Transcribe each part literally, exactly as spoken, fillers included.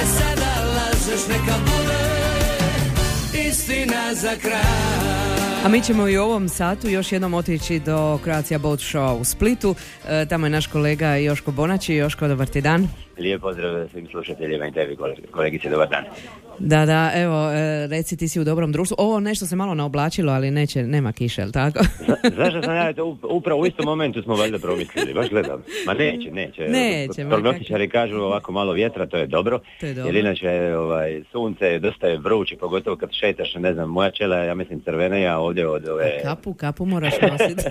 me sada lažeš, neka bude istina za kraj. A mi ćemo i u ovom satu još jednom otići do Croatia Boat Show u Splitu. E, tamo je naš kolega Joško Bonači. Joško, dobar ti dan. Lijep pozdrav svim slušateljima i tebi, kolegice, dobar dan. Da, da, evo, e, reci, ti si u dobrom društvu. Ovo nešto se malo naoblačilo, ali neće, nema kiše, jel tako? Zašto sam ja, to upravo u istom momentu smo valjda promislili, baš gledam. Ma neće, neće. Neće. Prognostičari kažu ovako malo vjetra, to je dobro. To je dobro. Jer inače, ovaj, sunce dosta je vruće, pogotovo kad šetaš, ne znam, moja čela, ja mislim crvenija ovdje od ove... Kapu, kapu moraš nositi.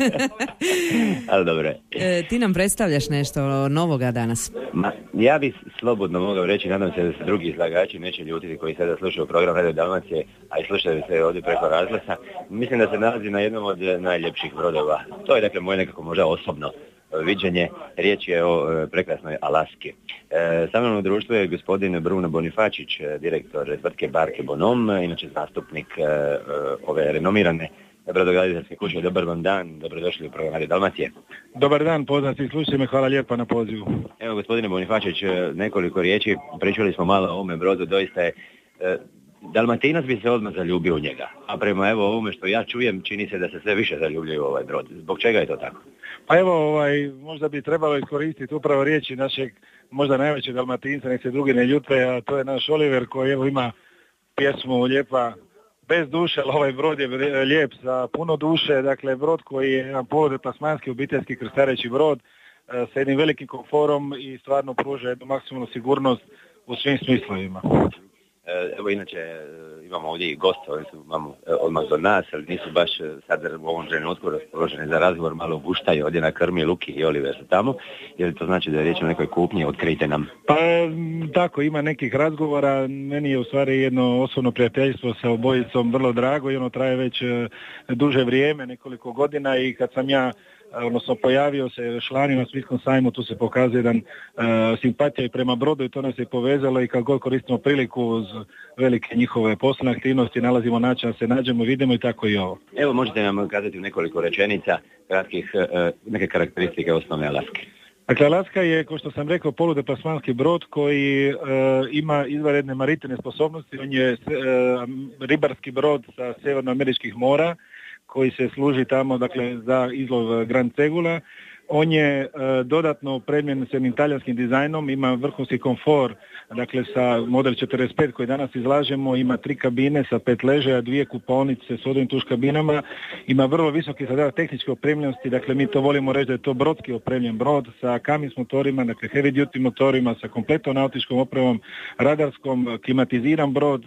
Ali dobro. E, ti nam predstavljaš nešto novoga danas? Ma, ja bih slobodno mogao reći, nadam se da se drugi izlagači neće ljutiti koji sada slušaju program Radio Dalmacije, a i slušaju se ovdje preko razglasa. Mislim da se nalazi na jednom od najljepših brodova. To je dakle moje nekako možda osobno viđenje. Riječ je o prekrasnoj Alaski. E, sa mnom u društvu je gospodin Bruno Bonifačić, direktor tvrtke Barke Bonhomme, inače zastupnik e, ove renomirane brodograditeljske kuće. Dobar vam dan, dobrodošli u program Radio Dalmacije. Dobar dan, poznati slušajme, hvala lijepa na pozivu. Evo gospodine Bonifačić, nekoliko riječi, pričali smo malo o ovome brodu, doista je e, Dalmatinac bi se odmah zaljubio u njega, a prema evo ovome što ja čujem, čini se da se sve više zaljubljaju u ovaj brod. Zbog čega je to tako? Pa evo, ovaj, možda bi trebalo iskoristiti upravo riječi našeg možda najvećeg Dalmatinca, nek se drugi ne ljute, a to je naš Oliver koji evo ima pjesmu lijepa bez duše, ali ovaj brod je lijep sa puno duše, dakle brod koji je jedan poludeplasmanski obiteljski krstareći brod sa jednim velikim komforom i stvarno pruža jednu maksimalnu sigurnost u svim smislovima. Evo inače imamo ovdje i goste, oni su imamo odmah do nas, ali nisu baš sad u ovom trenutku raspoloženi za razgovor, malo guštaju ovdje na krmi, Luki i Oliver su tamo, jer to znači da je riječ o nekoj kupnji, otkrijte nam. Pa tako, ima nekih razgovora, meni je u stvari jedno osobno prijateljstvo sa obojicom vrlo drago i ono traje već duže vrijeme, nekoliko godina i kad sam ja odnosno pojavio se člani na Svjetskom sajmu, tu se pokazuje jedan uh, simpatija i prema brodu i to nas je povezalo i kad god koristimo priliku uz velike njihove poslovne aktivnosti, nalazimo način da se nađemo, vidimo i tako i ovo. Evo možete nam kazati u nekoliko rečenica kratkih uh, neke karakteristike osnovne Alaske. Dakle, Alaska je, kao što sam rekao, poludeplasmanski brod koji uh, ima izvanredne maritimne sposobnosti. On je uh, ribarski brod sa sjevernoameričkih mora koji se služi tamo, dakle, za izlov Grand Cegula. On je e, dodatno opremljen s jednim talijanskim dizajnom, ima vrhunski komfor, dakle sa model četrdeset pet koji danas izlažemo, ima tri kabine sa pet ležaja, dvije kupaonice s odvojnim tuš kabinama, ima vrlo visoki standard tehničke opremljenosti, dakle mi to volimo reći da je to brodski opremljen brod sa Cummins motorima, dakle heavy duty motorima, sa kompletnom nautičkom opremom, radarskom, klimatiziran brod,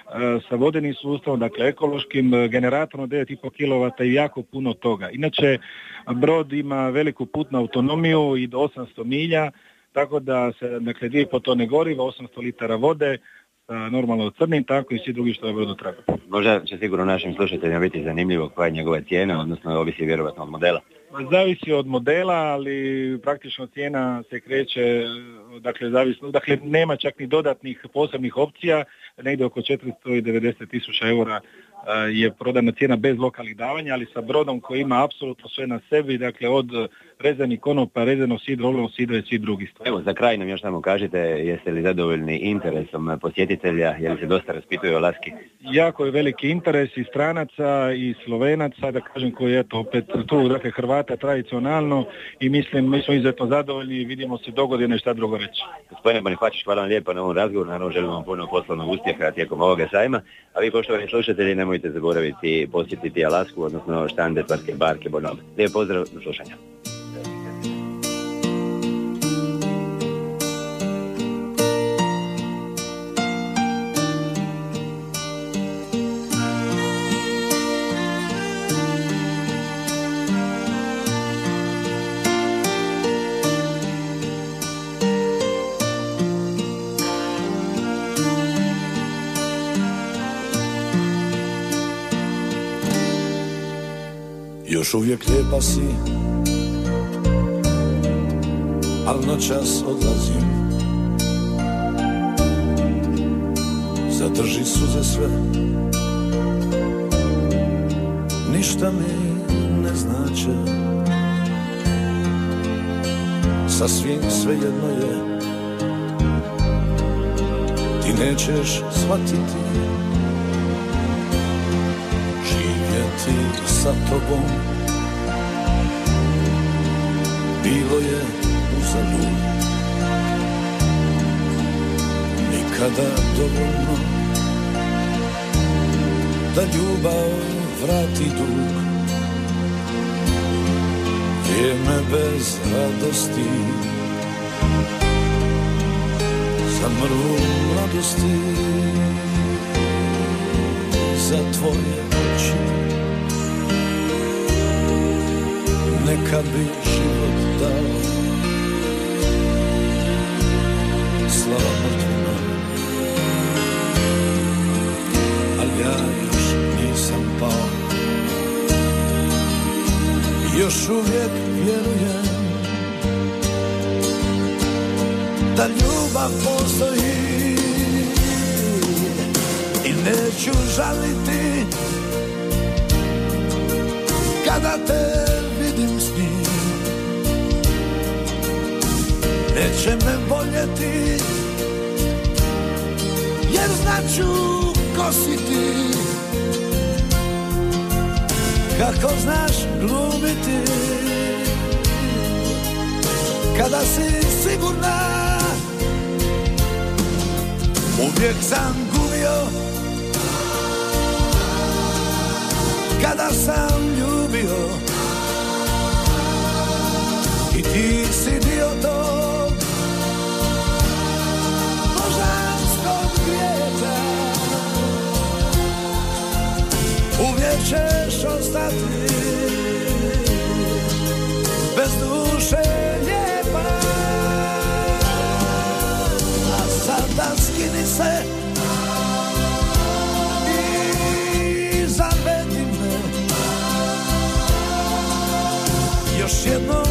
sa vodenim sustavom, dakle ekološkim, generatorom devet i pol kilovata i jako puno toga. Inače, brod ima veliku putnu autonomiju i do osamsto milja, tako da se, dakle, dvije i pol tone goriva, osamsto litara vode, normalno crnim, tako i svi drugi što je brodu treba. Možda će sigurno našim slušateljima biti zanimljivo koja je njegova cijena, odnosno ovisi vjerovatno od modela. Zavisi od modela, ali praktično cijena se kreće, dakle, zavisno, dakle, nema čak ni dodatnih posebnih opcija, negdje oko četiristo devedeset tisuća eura je prodana cijena bez lokalnih davanja, ali sa brodom koji ima apsolutno sve na sebi, dakle od rezanih konopa, rezanog sidra, olovnog sidra i svi drugi stvari. Evo, za kraj nam još samo kažite, jeste li zadovoljni interesom posjetitelja, je li se dosta raspituju o Alaski? Jako je veliki interes i stranaca i Slovenaca, da kažem, koji je to opet tu, dakle Hrvata tradicionalno i mislim, mi smo izuzetno zadovoljni i vidimo se dogodine šta drugo reći. Gospodine Bonifačić, hvala vam lijepo na ovom razgovoru, naravno želim vam puno poslovnog uspjeha tijekom ovoga sajma, a vi poštovani slušatelji nemojte zaboraviti posjetiti Alasku, odnosno štande tvrtke Barke Bonhomme. Lijep pozdrav, do slušanja. Još uvijek lijepa si, al noćas odlazim. Zadrži suze sve, ništa mi ne znače. Sasvim svejedno je, nećeš shvatiti. Živjeti sa tobom bilo je uzalud. Nikada dovoljno da ljubav vrati dug. Vrijeme bez radosti za mrvu mladosti, za tvoje oči. Neka bi život dao slava mrtvima, ali ja još nisam pao. Još uvijek vjerujem da ljubav postoji i neću žaliti kada te vidim s njim. Neće me voljeti jer znaću ko si ti. Kako znaš glumiti kada si sigurna. Uvijek sam gubio kada sam ljubio i ti si dio tog božanskog grijeha. Uvijek ćeš ostati bez duše lijepa. A sada skini se i zavedi me još jednom.